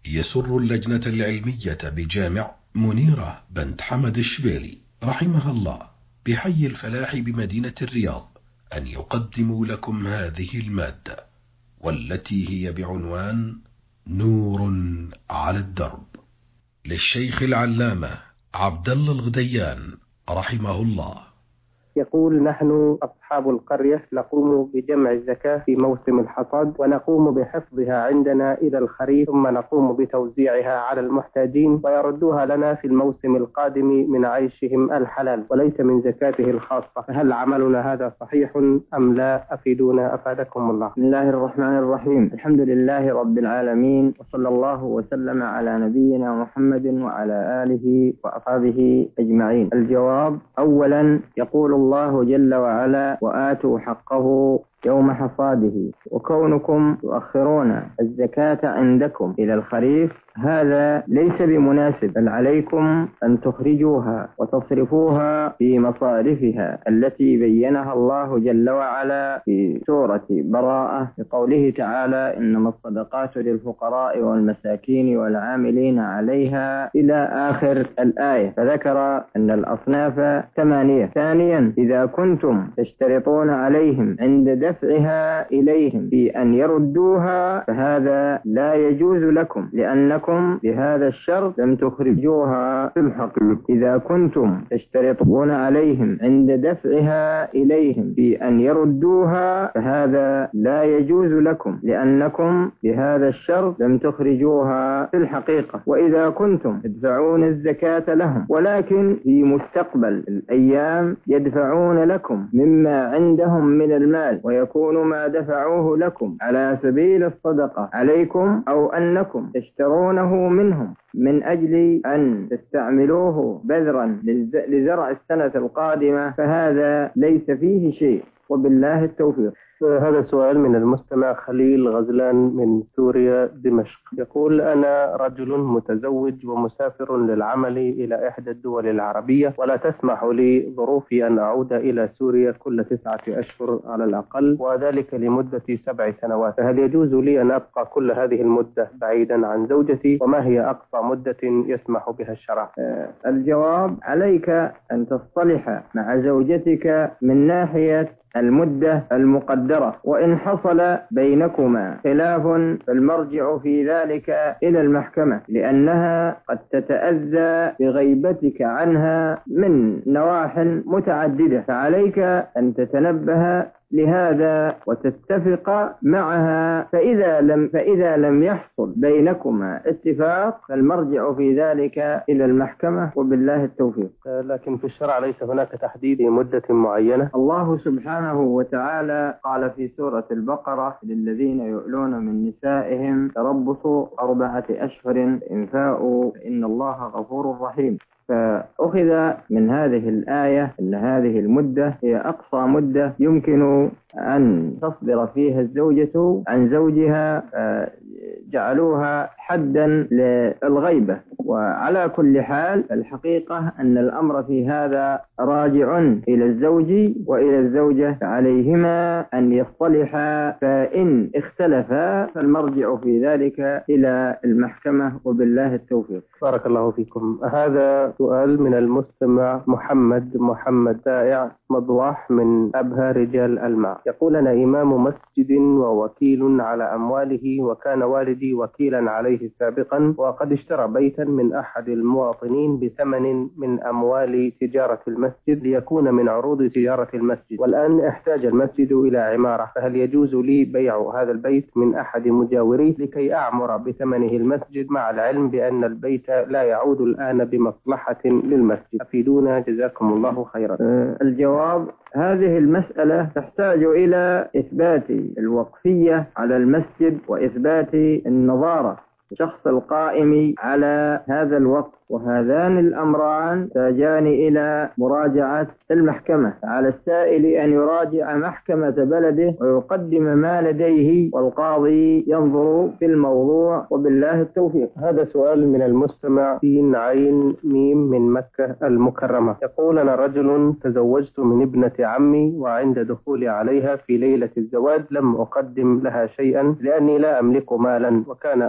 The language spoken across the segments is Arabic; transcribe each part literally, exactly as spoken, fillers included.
يسر اللجنة العلمية بجامع منيرة بنت حمد الشبيلي رحمها الله بحي الفلاح بمدينة الرياض أن يقدموا لكم هذه المادة، والتي هي بعنوان نور على الدرب، للشيخ العلامة عبد الله الغديان رحمه الله. يقول: نحن أصحاب القرية نقوم بجمع الزكاة في موسم الحصاد، ونقوم بحفظها عندنا إلى الخريف، ثم نقوم بتوزيعها على المحتاجين ويردوها لنا في الموسم القادم من عيشهم الحلال وليس من زكاته الخاصة، فهل عملنا هذا صحيح أم لا؟ أفيدونا أفادكم الله. بسم الله الرحمن الرحيم. الحمد لله رب العالمين، وصلى الله وسلم على نبينا محمد وعلى آله وأصحابه أجمعين. الجواب: أولا، يقول الله جل وعلا: وآتوا حقه يوم حصاده. وكونكم تؤخرون الزكاة عندكم إلى الخريف هذا ليس بمناسب، بل عليكم أن تخرجوها وتصرفوها في مصارفها التي بينها الله جل وعلا في سورة براءة بقوله تعالى: إنما الصدقات للفقراء والمساكين والعاملين عليها إلى آخر الآية، فذكر أن الأصناف ثمانية. ثانيا، إذا كنتم تشترطون عليهم عند دفعها إليهم بأن يردوها فهذا لا يجوز لكم، لأنكم بهذا الشرط لم تخرجوها في الحقيقة. إذا كنتم تشترطون عليهم عند دفعها إليهم بأن يردوها فهذا لا يجوز لكم، لأنكم بهذا الشرط لم تخرجوها في الحقيقة. وإذا كنتم تدفعون الزكاة لهم ولكن في مستقبل الأيام يدفعون لكم مما عندهم من المال ويكون ما دفعوه لكم على سبيل الصدقة عليكم، أو أنكم تشترونه منهم من أجل أن تستعملوه بذرا لزرع السنة القادمة، فهذا ليس فيه شيء، وبالله التوفيق. هذا سؤال من المستمع خليل غزلان من سوريا دمشق. يقول: أنا رجل متزوج ومسافر للعمل إلى إحدى الدول العربية، ولا تسمح لي ظروفي أن أعود إلى سوريا كل تسعة أشهر على الأقل، وذلك لمدة سبع سنوات، فهل يجوز لي أن أبقى كل هذه المدة بعيدا عن زوجتي؟ وما هي أقصى مدة يسمح بها الشرع؟ آه الجواب: عليك أن تصطلح مع زوجتك من ناحية المدة المقدرة، وإن حصل بينكما خلاف فالمرجع في ذلك إلى المحكمة، لأنها قد تتأذى بغيبتك عنها من نواح متعددة، فعليك أن تتنبه لهذا وتتفق معها، فإذا لم فإذا لم يحصل بينكما اتفاق فالمرجع في ذلك إلى المحكمة، وبالله التوفيق. لكن في الشرع ليس هناك تحديد مدة معينة. الله سبحانه وتعالى قال في سورة البقرة: للذين يؤلون من نسائهم تربصوا أربعة أشهر إن فاءوا فإن الله غفور رحيم. فأخذ من هذه الآية أن هذه المدة هي أقصى مدة يمكن أن تصدر فيها الزوجة عن زوجها، جعلوها حدا للغيبة. وعلى كل حال الحقيقة أن الأمر في هذا راجع إلى الزوج وإلى الزوجة، فعليهما أن يصطلحا، فإن اختلفا فالمرجع في ذلك إلى المحكمة، وبالله التوفيق. بارك الله فيكم. هذا سؤال من المستمع محمد محمد سائع مضواح من أبها رجال الماء. يقول: أنا إمام مسجد ووكيل على أمواله، وكان والدي وكيلا عليه سابقا، وقد اشترى بيتا من أحد المواطنين بثمن من أموال تجارة المسجد ليكون من عروض تجارة المسجد، والآن احتاج المسجد إلى عمارة، فهل يجوز لي بيع هذا البيت من أحد مجاوريه لكي أعمر بثمنه المسجد، مع العلم بأن البيت لا يعود الآن بمصلحة للمسجد؟ أفيدونا جزاكم الله خيرا. الجواب: هذه المسألة تحتاج إلى إثبات الوقفية على المسجد وإثبات النظارة الشخص القائم على هذا الوقف، وهذان الأمران تحتاجان إلى مراجعة المحكمة. على السائل أن يراجع محكمة بلده ويقدم ما لديه، والقاضي ينظر في الموضوع، وبالله التوفيق. هذا سؤال من المستمع سين عين ميم من مكة المكرمة. يقول: أنا رجل تزوجت من ابنة عمي، وعند دخولي عليها في ليلة الزواج لم أقدم لها شيئا لأني لا أملك مالا، وكان أخي الأكبر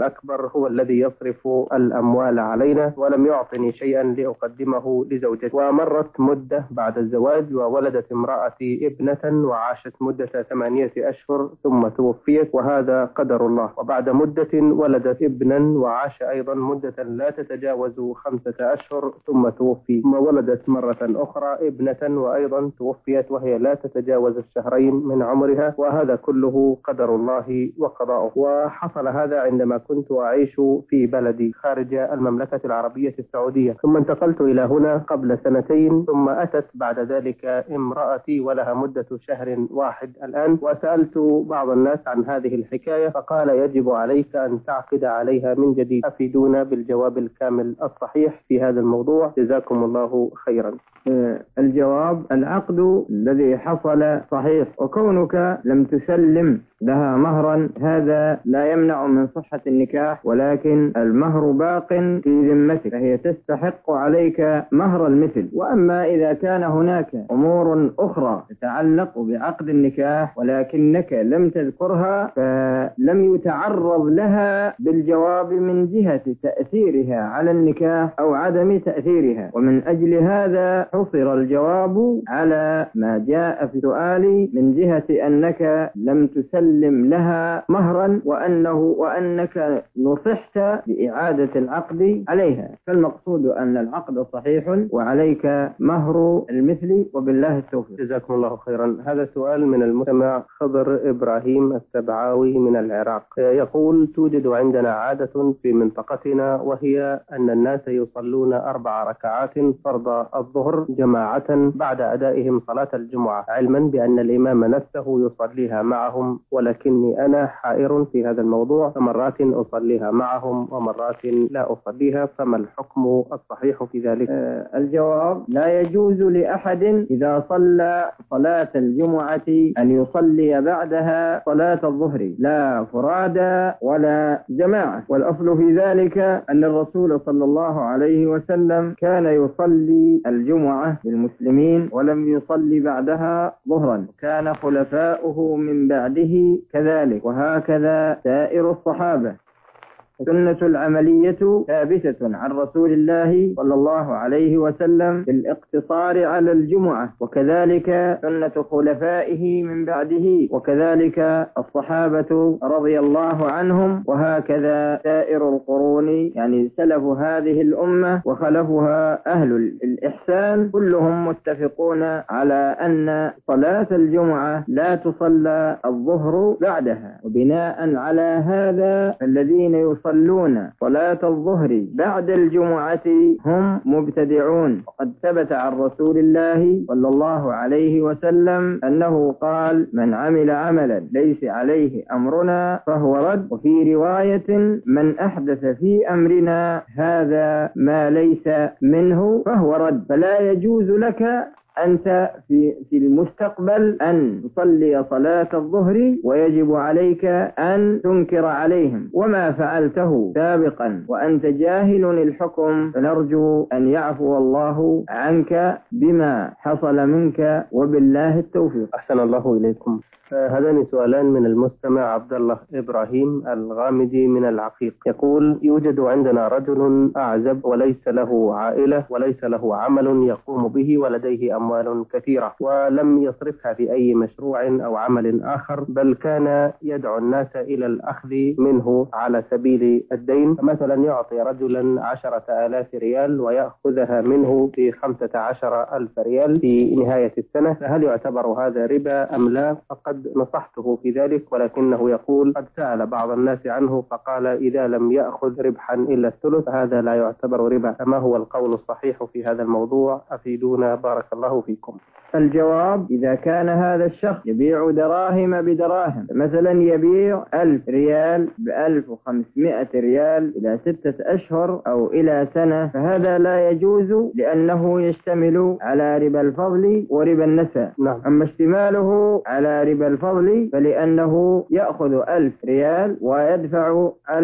الأكبر هو الذي يصرف الأموال علينا ولم يعطني شيئا لأقدمه لزوجتي. ومرت مدة بعد الزواج وولدت امرأتي ابنة وعاشت مدة ثمانية أشهر ثم توفيت، وهذا قدر الله. وبعد مدة ولدت ابنا وعاش أيضا مدة لا تتجاوز خمسة أشهر ثم توفي، ثم ولدت مرة أخرى ابنة وأيضا توفيت وهي لا تتجاوز الشهرين من عمرها، وهذا كله قدر الله وقضاؤه. وحصل هذا عندما كنت أعيش في بلدي خارج المملكة العربية السعودية، ثم انتقلت إلى هنا قبل سنتين، ثم أتت بعد ذلك امرأتي ولها مدة شهر واحد الآن، وسألت بعض الناس عن هذه الحكاية فقال يجب عليك أن تعقد عليها من جديد. أفيدونا بالجواب الكامل الصحيح في هذا الموضوع، جزاكم الله خيرا. الجواب: العقد الذي حصل صحيح، وكونك لم تسلم لها مهرا هذا لا يمنع من صحة النكاح، ولكن المهر باق في ذمتك، فهي تستحق عليك مهر المثل. وأما إذا كان هناك أمور أخرى تتعلق بعقد النكاح ولكنك لم تذكرها فلم يتعرض لها بالجواب من جهة تأثيرها على النكاح أو عدم تأثيرها، ومن أجل هذا حصر الجواب على ما جاء في سؤالي من جهة أنك لم تسلم لها مهرا وأنه وأنك نصحت بإعادة العقد عليها، فالمقصود أن العقد صحيح وعليك مهر المثل، وبالله التوفيق. جزاكم الله خيرا. هذا سؤال من المستمع خضر إبراهيم السبعاوي من العراق، يقول: توجد عندنا عادة في منطقتنا وهي أن الناس يصلون أربع ركعات فرض الظهر جماعة بعد أدائهم صلاة الجمعة، علما بأن الإمام نفسه يصليها معهم، ولكني أنا حائر في هذا الموضوع، فمرات أصليها معهم ومرات لا أصليها، فما الحكم الصحيح في ذلك؟ آه الجواب: لا يجوز لأحد إذا صلى صلاة الجمعة أن يصلي بعدها صلاة الظهر، لا فرادى ولا جماعة، والأصل في ذلك أن الرسول صلى الله عليه وسلم كان يصلي الجمعة للمسلمين ولم يصلي بعدها ظهرا، كان خلفاؤه من بعده كذلك، وهكذا سائر الصحابة. السنة العملية ثابتة عن رسول الله صلى الله عليه وسلم بالاقتصار على الجمعة، وكذلك سنة خلفائه من بعده، وكذلك الصحابة رضي الله عنهم، وهكذا سائر القرون، يعني سلف هذه الأمة وخلفها أهل الإحسان، كلهم متفقون على أن صلاة الجمعة لا تصلى الظهر بعدها. وبناء على هذا الذين يصلون يصلون صلاة الظهر بعد الجمعة هم مبتدعون، وقد ثبت عن رسول الله صلى الله عليه وسلم أنه قال: من عمل عملا ليس عليه أمرنا فهو رد، وفي رواية: من أحدث في أمرنا هذا ما ليس منه فهو رد. فلا يجوز لك أنت في في المستقبل أن تصلي صلاة الظهر، ويجب عليك أن تنكر عليهم، وما فعلته سابقا وأنت جاهل الحكم، فنرجو أن يعفو الله عنك بما حصل منك، وبالله التوفيق. أحسن الله إليكم. هذان سؤالان من المستمع عبد الله إبراهيم الغامدي من العقيق، يقول: يوجد عندنا رجل أعزب وليس له عائلة وليس له عمل يقوم به ولديه أموال كثيرة، ولم يصرفها في أي مشروع أو عمل آخر، بل كان يدعو الناس إلى الأخذ منه على سبيل الدين، فمثلا يعطي رجلا عشرة آلاف ريال ويأخذها منه بخمسة عشر ألف ريال في نهاية السنة، فهل يعتبر هذا ربا أم لا؟ فقد نصحته في ذلك، ولكنه يقول: قد سأل بعض الناس عنه فقال إذا لم يأخذ ربحا إلا الثلث هذا لا يعتبر ربا، فما هو القول الصحيح في هذا الموضوع؟ أفيدونا بارك الله فيكم. الجواب: إذا كان هذا الشخص يبيع دراهم بدراهم، مثلا يبيع ألف ريال بألف وخمسمائة ريال إلى ستة أشهر أو إلى سنة، فهذا لا يجوز لأنه يشتمل على ربا الفضل وربا النساء. نعم. أما اشتماله على ربا الفضل فلأنه يأخذ ألف ريال ويدفع ألف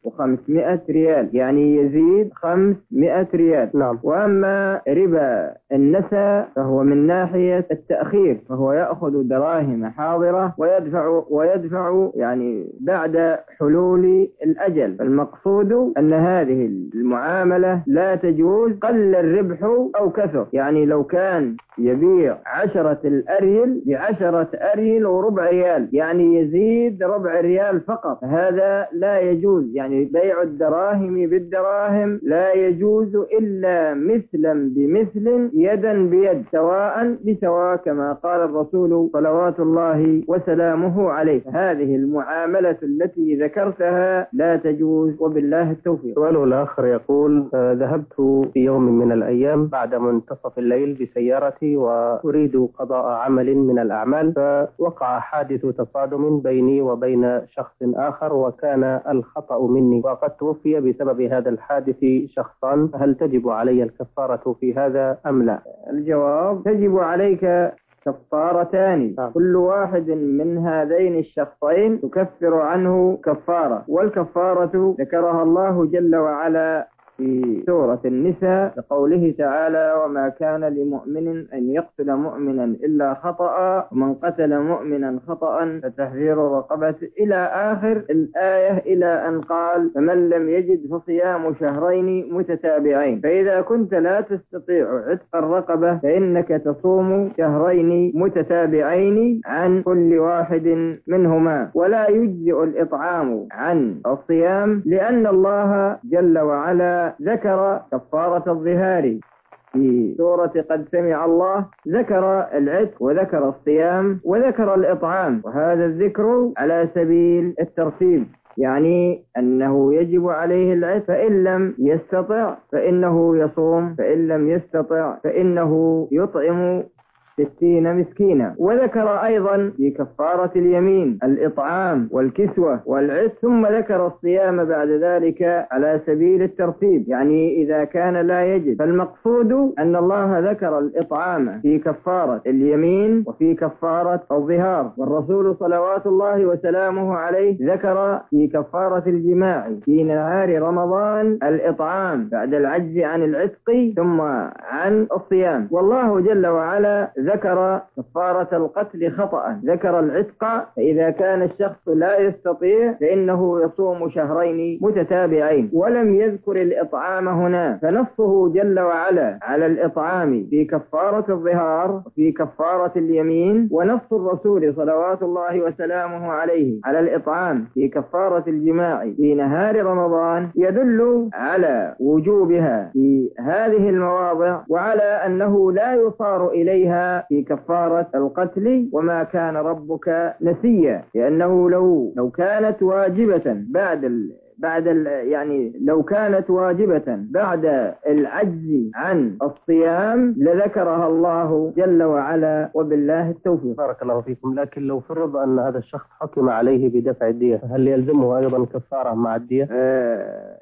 وخمسمائة ريال، يعني يزيد خمسمائة ريال. نعم. وأما ربا النسى فهو من ناحية التأخير، فهو يأخذ دراهم حاضرة ويدفع ويدفع يعني بعد حلول الأجل. المقصود أن هذه المعاملة لا تجوز قل الربح أو كثر، يعني لو كان يبيع عشرة الأريل بعشرة أريل وربع ريال، يعني يزيد ربع ريال فقط، هذا لا يجوز. يعني بيع الدراهم بالدراهم لا يجوز إلا مثلا بمثل يدا بيد سواء بسواء، كما قال الرسول صلوات الله وسلامه عليه. هذه المعاملة التي ذكرتها لا تجوز، وبالله التوفيق. سؤاله الآخر يقول: آه ذهبت في يوم من الأيام بعد منتصف الليل بسيارتي وأريد قضاء عمل من الأعمال، فوقع حادث تصادم بيني وبين شخص آخر وكان الخطأ مني، وقد توفي بسبب هذا الحادث شخصان، هل تجب علي الكفارة في هذا أم لا؟ الجواب: تجب عليك كفارتان، كل واحد من هذين الشخصين تكفر عنه كفارة، والكفارة ذكرها الله جل وعلا في سورة النساء بقوله تعالى: وما كان لمؤمن أن يقتل مؤمنا إلا خطأ، ومن قتل مؤمنا خطأ فتحرير رقبة، إلى آخر الآية، إلى أن قال: فمن لم يجد فصيام شهرين متتابعين. فإذا كنت لا تستطيع عتق الرقبة فإنك تصوم شهرين متتابعين عن كل واحد منهما، ولا يجزئ الإطعام عن الصيام، لأن الله جل وعلا ذكر كفارة الظهار في سورة قد سمع الله، ذكر العتق وذكر الصيام وذكر الإطعام، وهذا الذكر على سبيل الترتيب، يعني أنه يجب عليه العتق، فإن لم يستطع فإنه يصوم، فإن لم يستطع فإنه يطعم ستين مسكينا. وذكر أيضا في كفارة اليمين الإطعام والكسوة والعتق، ثم ذكر الصيام بعد ذلك على سبيل الترتيب، يعني إذا كان لا يجد. فالمقصود أن الله ذكر الإطعام في كفارة اليمين وفي كفارة الظهار، والرسول صلوات الله وسلامه عليه ذكر في كفارة الجماع في نهار رمضان الإطعام بعد العجز عن العتق ثم عن الصيام. والله جل وعلا ذكر كفارة القتل خطأ، ذكر العتق، فإذا كان الشخص لا يستطيع فإنه يصوم شهرين متتابعين، ولم يذكر الإطعام هنا، فنصه جل وعلا على الإطعام في كفارة الظهار وفي كفارة اليمين، ونص الرسول صلوات الله وسلامه عليه على الإطعام في كفارة الجماع في نهار رمضان يدل على وجوبها في هذه المواضع، وعلى أنه لا يصار إليها في كفارة القتل، وما كان ربك نسيا، لأنه لو لو كانت واجبة بعد ال بعد ال يعني لو كانت واجبة بعد العجز عن الصيام لذكرها الله جل وعلا، وبالله التوفيق. بارك الله فيكم. لكن لو فرض أن هذا الشخص حكم عليه بدفع الدية، هل يلزمه أيضا كفارة مع الدية؟ آه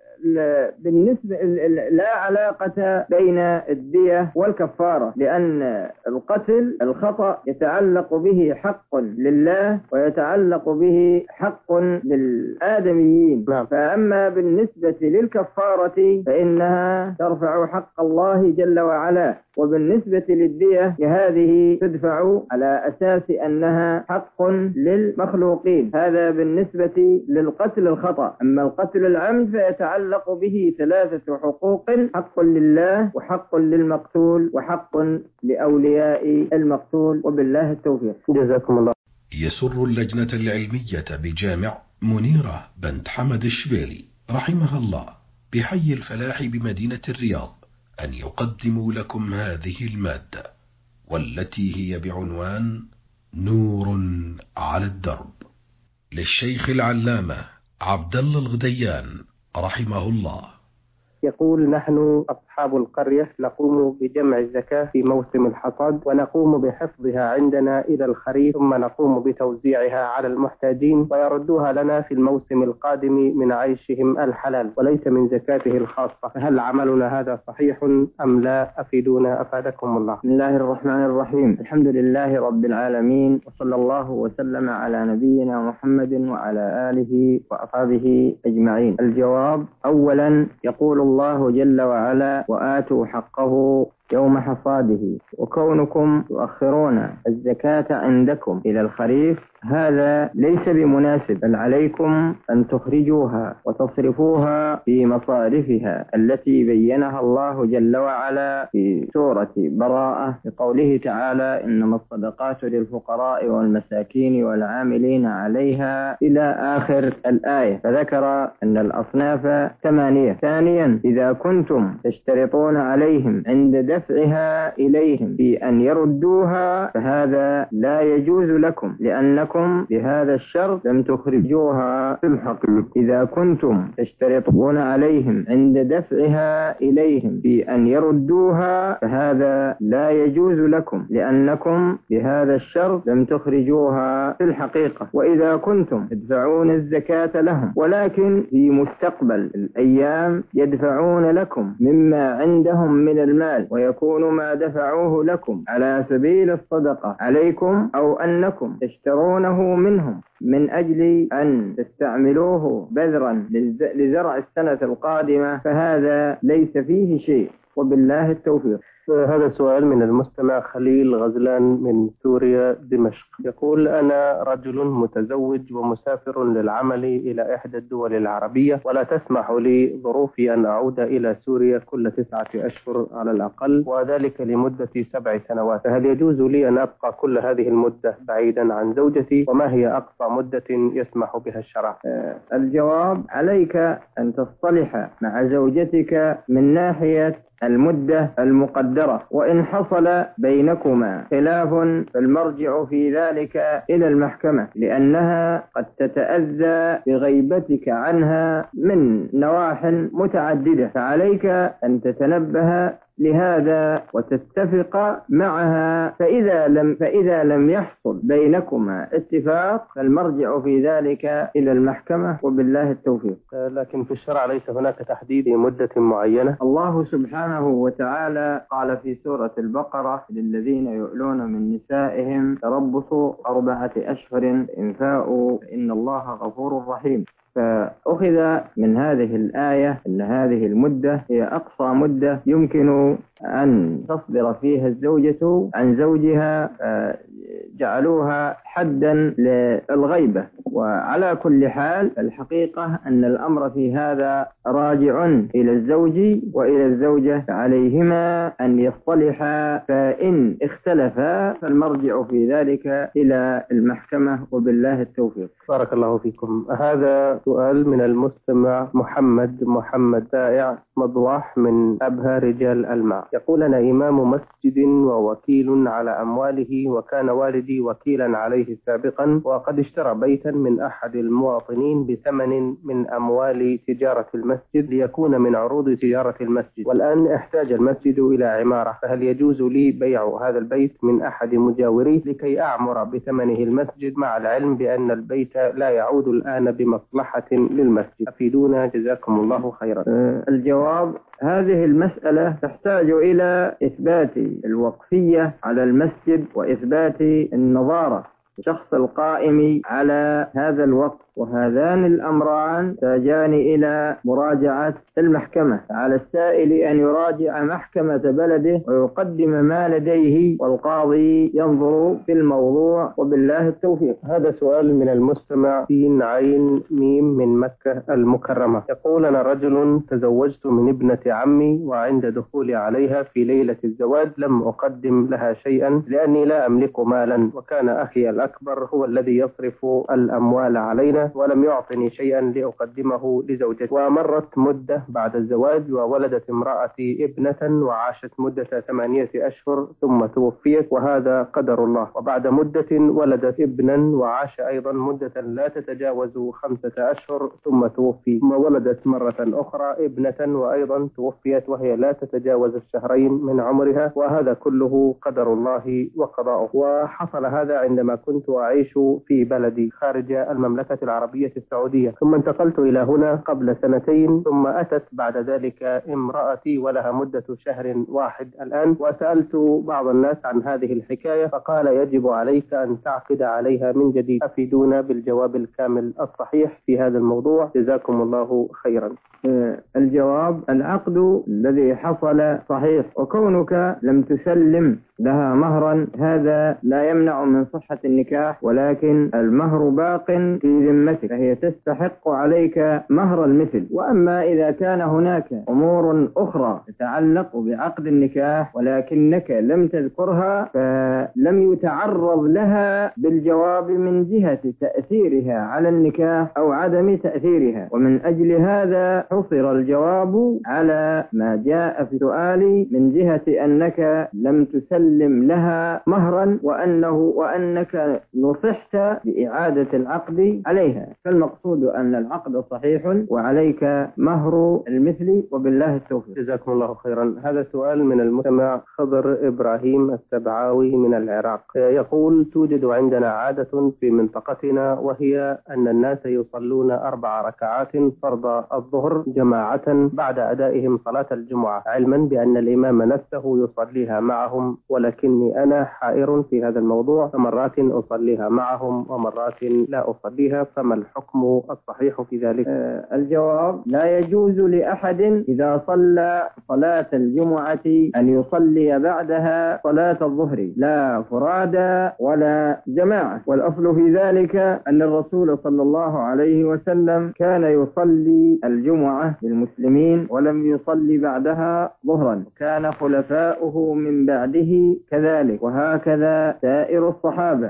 بالنسبة لا علاقة بين الدية والكفارة، لأن القتل الخطأ يتعلق به حق لله ويتعلق به حق للآدميين. نعم. فأما بالنسبة للكفارة فإنها ترفع حق الله جل وعلا، وبالنسبة للدية هذه تدفع على أساس أنها حق للمخلوقين. هذا بالنسبة للقتل الخطأ. أما القتل العمد فيتعلق به ثلاثة حقوق: حق لله وحق للمقتول وحق لأولياء المقتول، وبالله التوفيق. جزاكم الله. يسر اللجنة العلمية بجامع منيرة بنت حمد الشبيلي رحمها الله بحي الفلاح بمدينة الرياض أن يقدموا لكم هذه المادة، والتي هي بعنوان نور على الدرب، للشيخ العلامة عبد الله الغديان رحمه الله، يقول: نحن أصحاب القرية نقوم بجمع الزكاة في موسم الحصاد، ونقوم بحفظها عندنا إلى الخريف، ثم نقوم بتوزيعها على المحتاجين ويردوها لنا في الموسم القادم من عيشهم الحلال وليس من زكاته الخاصة، فهل عملنا هذا صحيح أم لا؟ أفيدونا أفادكم الله. بسم الله الرحمن الرحيم. الحمد لله رب العالمين، وصلى الله وسلم على نبينا محمد وعلى آله وأصحابه أجمعين. الجواب: أولا، يقول الله جل وعلا: وآتوا حقه يوم حصاده. وكونكم تؤخرون الزكاة عندكم إلى الخريف هذا ليس بمناسب، بل عليكم أن تخرجوها وتصرفوها في مصارفها التي بينها الله جل وعلا في سورة براءة بقوله تعالى: إنما الصدقات للفقراء والمساكين والعاملين عليها إلى آخر الآية، فذكر أن الأصناف ثمانية. ثانيا، إذا كنتم تشترطون عليهم عند دفعها إليهم في أن يردوها فهذا لا يجوز لكم، لأنكم بهذا الشرط لم تخرجوها في الحقيقة. إذا كنتم تشترطون عليهم عند دفعها إليهم في أن يردوها فهذا لا يجوز لكم، لأنكم بهذا الشرط لم تخرجوها في الحقيقة. وإذا كنتم تدفعون الزكاة لهم ولكن في مستقبل الأيام يدفعون لكم مما عندهم من المال ويكون ما دفعوه لكم على سبيل الصدقة عليكم، أو أنكم تشترونه منهم من أجل أن تستعملوه بذرا لزرع السنة القادمة، فهذا ليس فيه شيء، وبالله التوفيق. هذا سؤال من المستمع خليل غزلان من سوريا دمشق، يقول: أنا رجل متزوج ومسافر للعمل إلى إحدى الدول العربية، ولا تسمح لي ظروفي أن أعود إلى سوريا كل تسعة أشهر على الأقل، وذلك لمدة سبع سنوات، فهل يجوز لي أن أبقى كل هذه المدة بعيدا عن زوجتي؟ وما هي أقصى مدة يسمح بها الشرع؟ آه الجواب: عليك أن تصطلح مع زوجتك من ناحية المدة المقدرة، وإن حصل بينكما خلاف فالمرجع في ذلك إلى المحكمة، لأنها قد تتأذى بغيبتك عنها من نواح متعددة، فعليك أن تتنبه لهذا وتتفق معها، فإذا لم فإذا لم يحصل بينكما اتفاق فالمرجع في ذلك إلى المحكمة، وبالله التوفيق. لكن في الشرع ليس هناك تحديد مدة معينة. الله سبحانه وتعالى قال في سورة البقرة: للذين يؤلون من نسائهم تربصوا أربعة أشهر إن فاءوا فإن الله غفور رحيم. فأخذ من هذه الآية أن هذه المدة هي أقصى مدة يمكن أن تصبر فيها الزوجة عن زوجها، جعلوها حدا للغيبة. وعلى كل حال الحقيقة أن الأمر في هذا راجع إلى الزوج وإلى الزوجة، عليهما أن يصطلحا، فإن اختلفا فالمرجع في ذلك إلى المحكمة، وبالله التوفيق. بارك الله فيكم. هذا سؤال من المستمع محمد محمد تائع مضواح من أبها رجال الماء، يقول: أنا إمام مسجد ووكيل على أمواله، وكان والدي وكيلا عليه سابقا، وقد اشترى بيتا من أحد المواطنين بثمن من أموال تجارة المسجد ليكون من عروض تجارة المسجد، والآن احتاج المسجد إلى عمارة، فهل يجوز لي بيع هذا البيت من أحد مجاوريه لكي أعمر بثمنه المسجد، مع العلم بأن البيت لا يعود الآن بمصلحة للمسجد؟ أفيدونا جزاكم الله خيرا. الجواب: هذه المسألة تحتاج إلى إثبات الوقفية على المسجد وإثبات النظارة الشخص القائم على هذا الوقف، وهذان الأمران تحتاجان إلى مراجعة المحكمة. على السائل أن يراجع محكمة بلده ويقدم ما لديه، والقاضي ينظر في الموضوع، وبالله التوفيق. هذا سؤال من المستمع سين عين ميم من مكة المكرمة، يقول: أنا رجل تزوجت من ابنة عمي، وعند دخولي عليها في ليلة الزواج لم أقدم لها شيئا لأني لا أملك مالا، وكان أخي الأكبر هو الذي يصرف الأموال علينا، سنة ولم يعطني شيئا لأقدمه لزوجتي. ومرت مدة بعد الزواج وولدت امرأتي ابنة وعاشت مدة ثمانية أشهر ثم توفيت، وهذا قدر الله. وبعد مدة ولدت ابنا وعاش أيضا مدة لا تتجاوز خمسة أشهر ثم توفي، ثم ولدت مرة أخرى ابنة وأيضا توفيت وهي لا تتجاوز الشهرين من عمرها، وهذا كله قدر الله وقضاؤه. وحصل هذا عندما كنت أعيش في بلدي خارج المملكة العربية السعودية، ثم انتقلت إلى هنا قبل سنتين، ثم أتت بعد ذلك امرأتي ولها مدة شهر واحد الآن. وسألت بعض الناس عن هذه الحكاية فقال يجب عليك أن تعقد عليها من جديد. أفيدونا بالجواب الكامل الصحيح في هذا الموضوع، جزاكم الله خيرا. الجواب: العقد الذي حصل صحيح، وكونك لم تسلم لها مهرا هذا لا يمنع من صحة النكاح، ولكن المهر باق في ذمتك، فهي تستحق عليك مهر المثل. وأما إذا كان هناك أمور أخرى تتعلق بعقد النكاح ولكنك لم تذكرها فلم يتعرض لها بالجواب من جهة تأثيرها على النكاح أو عدم تأثيرها، ومن أجل هذا حصر الجواب على ما جاء في سؤالي من جهة أنك لم تسلم لها مهرا وأنه وأنك نصحت بإعادة العقد عليها، فالمقصود أن العقد صحيح وعليك مهر المثل، وبالله التوفيق. جزاكم الله خيرا. هذا سؤال من المستمع خضر إبراهيم السبعاوي من العراق، يقول: توجد عندنا عادة في منطقتنا وهي أن الناس يصلون أربع ركعات فرض الظهر جماعة بعد أدائهم صلاة الجمعة، علما بأن الإمام نفسه يصليها معهم، ولكني أنا حائر في هذا الموضوع، فمرات أصليها معهم ومرات لا أصليها، فما الحكم الصحيح في ذلك؟ آه الجواب: لا يجوز لأحد إذا صلى صلاة الجمعة أن يصلي بعدها صلاة الظهر، لا فرادى ولا جماعة، والأصل في ذلك أن الرسول صلى الله عليه وسلم كان يصلي الجمعة للمسلمين ولم يصلي بعدها ظهرا، وكان خلفاؤه من بعده كذلك، وهكذا سائر الصحابة.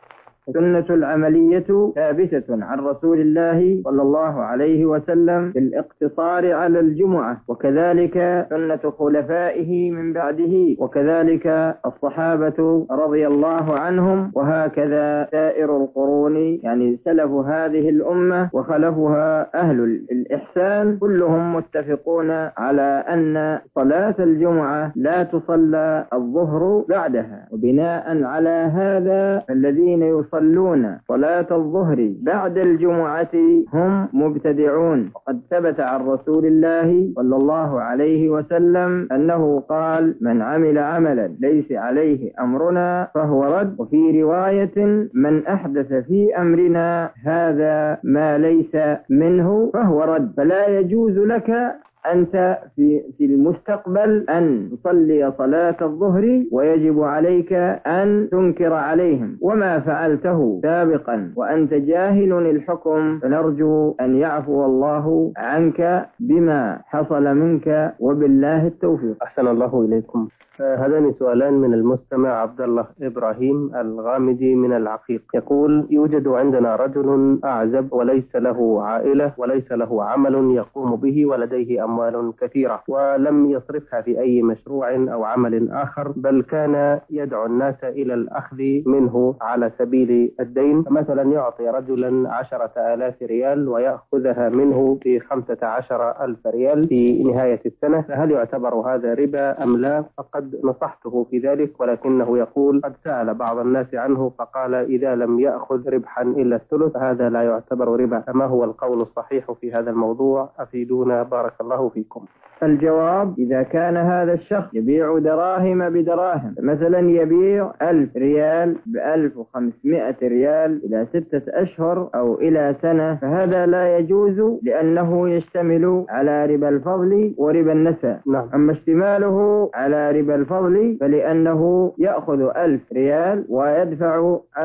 السنة العملية ثابتة عن رسول الله صلى الله عليه وسلم بالاقتصار على الجمعة، وكذلك سنة خلفائه من بعده، وكذلك الصحابة رضي الله عنهم، وهكذا سائر القرون، يعني سلف هذه الأمة وخلفها أهل الإحسان، كلهم متفقون على أن صلاة الجمعة لا تصلى الظهر بعدها. وبناء على هذا الذين يصلون يصلون صلاة الظهر بعد الجمعة هم مبتدعون، وقد ثبت عن رسول الله صلى الله عليه وسلم أنه قال: من عمل عملا ليس عليه أمرنا فهو رد، وفي رواية: من أحدث في أمرنا هذا ما ليس منه فهو رد. فلا يجوز لك أنت في في المستقبل أن تصلي صلاة الظهر، ويجب عليك أن تنكر عليهم، وما فعلته سابقا وأنت جاهل الحكم فنرجو أن يعفو الله عنك بما حصل منك، وبالله التوفيق. أحسن الله إليكم. هذان سؤالان من المستمع عبد الله إبراهيم الغامدي من العقيق، يقول: يوجد عندنا رجل أعزب وليس له عائلة وليس له عمل يقوم به ولديه أموال كثيرة، ولم يصرفها في أي مشروع أو عمل آخر، بل كان يدعو الناس إلى الأخذ منه على سبيل الدين، فمثلا يعطي رجلا عشرة آلاف ريال ويأخذها منه في خمسة عشر ألف ريال في نهاية السنة، فهل يعتبر هذا ربا أم لا؟ فقد نصحته في ذلك، ولكنه يقول: قد سأل بعض الناس عنه فقال إذا لم يأخذ ربحا إلا الثلث هذا لا يعتبر ربا، فما هو القول الصحيح في هذا الموضوع؟ أفيدونا بارك الله فيكم. الجواب: إذا كان هذا الشخص يبيع دراهم بدراهم، مثلا يبيع ألف ريال بألف وخمسمائة ريال إلى ستة أشهر أو إلى سنة، فهذا لا يجوز لأنه يشتمل على ربا الفضل وربا النسى. نعم. أما اشتماله على ربا الفضل فلأنه يأخذ ألف ريال ويدفع ألف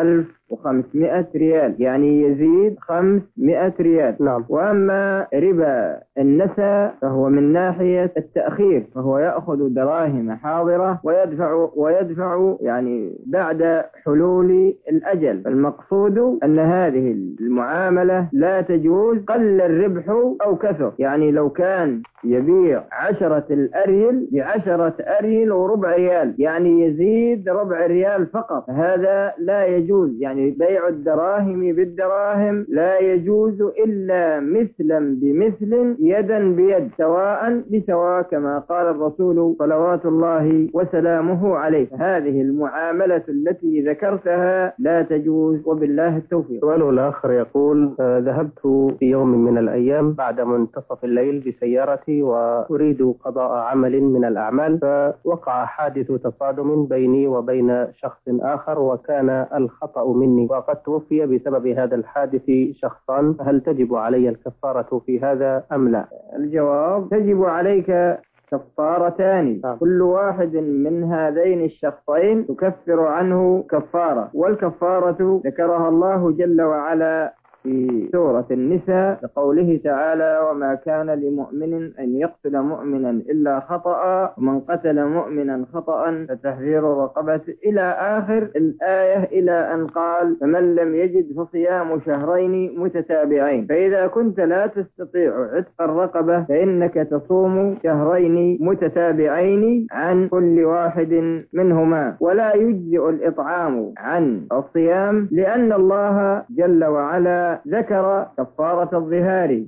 وخمسمائة ريال، يعني يزيد خمسمائة ريال. نعم. وأما ربا النسى فهو من ناحية التأخير، فهو يأخذ دراهم حاضرة ويدفع ويدفع يعني بعد حلول الأجل. فالمقصود أن هذه المعاملة لا تجوز قل الربح أو كثر، يعني لو كان يبيع عشرة الأريل بعشرة أريل وربع ريال، يعني يزيد ربع ريال فقط، هذا لا يجوز. يعني بيع الدراهم بالدراهم لا يجوز إلا مثلا بمثل يدا بيد سواء بسواء، كما قال الرسول صلوات الله وسلامه عليه. هذه المعاملة التي ذكرتها لا تجوز، وبالله التوفيق. سؤاله الآخر يقول: آه ذهبت في يوم من الأيام بعد منتصف الليل بسيارتي وأريد قضاء عمل من الأعمال، فوقع حادث تصادم بيني وبين شخص آخر وكان الخطأ مني، وقد توفي بسبب هذا الحادث شخصان، هل تجب علي الكفارة في هذا أم لا؟ الجواب: تجب عليك كفارتان، كل واحد من هذين الشخصين تكفر عنه كفارة. والكفارة ذكرها الله جل وعلا في سورة النساء بقوله تعالى: وما كان لمؤمن أن يقتل مؤمنا إلا خطأ، ومن قتل مؤمنا خطأ فتحرير رقبة، إلى آخر الآية، إلى أن قال: فمن لم يجد فصيام شهرين متتابعين. فإذا كنت لا تستطيع عتق الرقبة فإنك تصوم شهرين متتابعين عن كل واحد منهما، ولا يجزئ الإطعام عن الصيام، لأن الله جل وعلا ذكر كفارة الظهار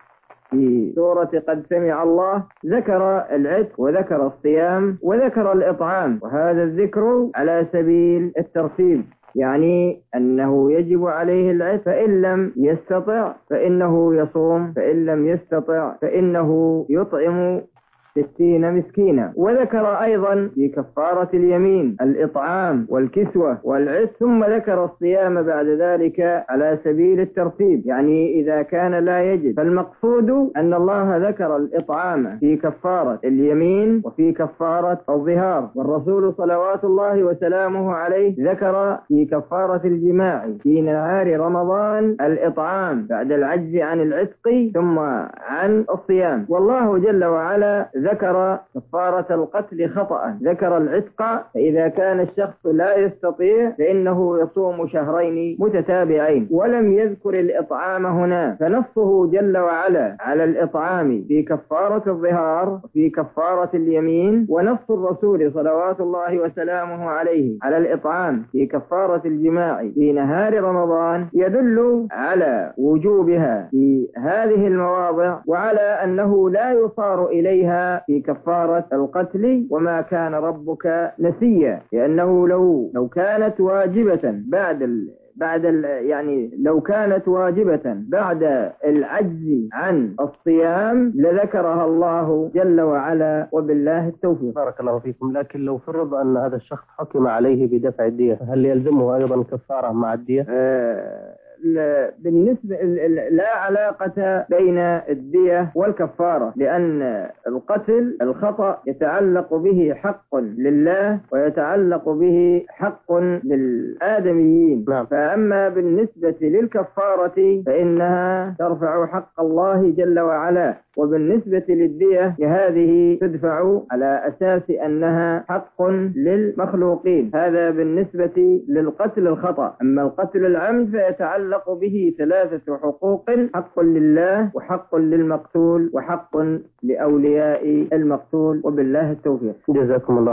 في سورة قد سمع الله، ذكر العتق وذكر الصيام وذكر الإطعام، وهذا الذكر على سبيل الترتيب، يعني أنه يجب عليه العتق، فإن لم يستطع فإنه يصوم، فإن لم يستطع فإنه يطعم ستين مسكينا. وذكر أيضا في كفارة اليمين الإطعام والكسوة والعتق، ثم ذكر الصيام بعد ذلك على سبيل الترتيب، يعني إذا كان لا يجد. فالمقصود أن الله ذكر الإطعام في كفارة اليمين وفي كفارة الظهار، والرسول صلوات الله وسلامه عليه ذكر في كفارة الجماع في نهار رمضان الإطعام بعد العجز عن العتق ثم عن الصيام. والله جل وعلا ذكر كفارة القتل خطأ، ذكر العتق، فإذا كان الشخص لا يستطيع فإنه يصوم شهرين متتابعين، ولم يذكر الإطعام هنا، فنصه جل وعلا على الإطعام في كفارة الظهار وفي كفارة اليمين، ونص الرسول صلوات الله وسلامه عليه على الإطعام في كفارة الجماع في نهار رمضان يدل على وجوبها في هذه المواضع، وعلى أنه لا يصار إليها في كفارة القتل، وما كان ربك نسيا، لأنه لو لو كانت واجبة بعد ال بعد ال يعني لو كانت واجبة بعد العجز عن الصيام لذكرها الله جل وعلا، وبالله التوفيق. بارك الله فيكم. لكن لو فرض أن هذا الشخص حكم عليه بدفع الدية، هل يلزمه أيضا كفارة مع الدية؟ آه بالنسبة لا علاقة بين الدية والكفارة، لأن القتل الخطأ يتعلق به حق لله ويتعلق به حق للآدميين. نعم. فأما بالنسبة للكفارة فإنها ترفع حق الله جل وعلا، وبالنسبة للدية هذه تدفع على أساس أنها حق للمخلوقين. هذا بالنسبة للقتل الخطأ. أما القتل العمد فيتعلق به ثلاثة حقوق: حق لله وحق للمقتول وحق لأولياء المقتول، وبالله التوفيق. جزاكم الله.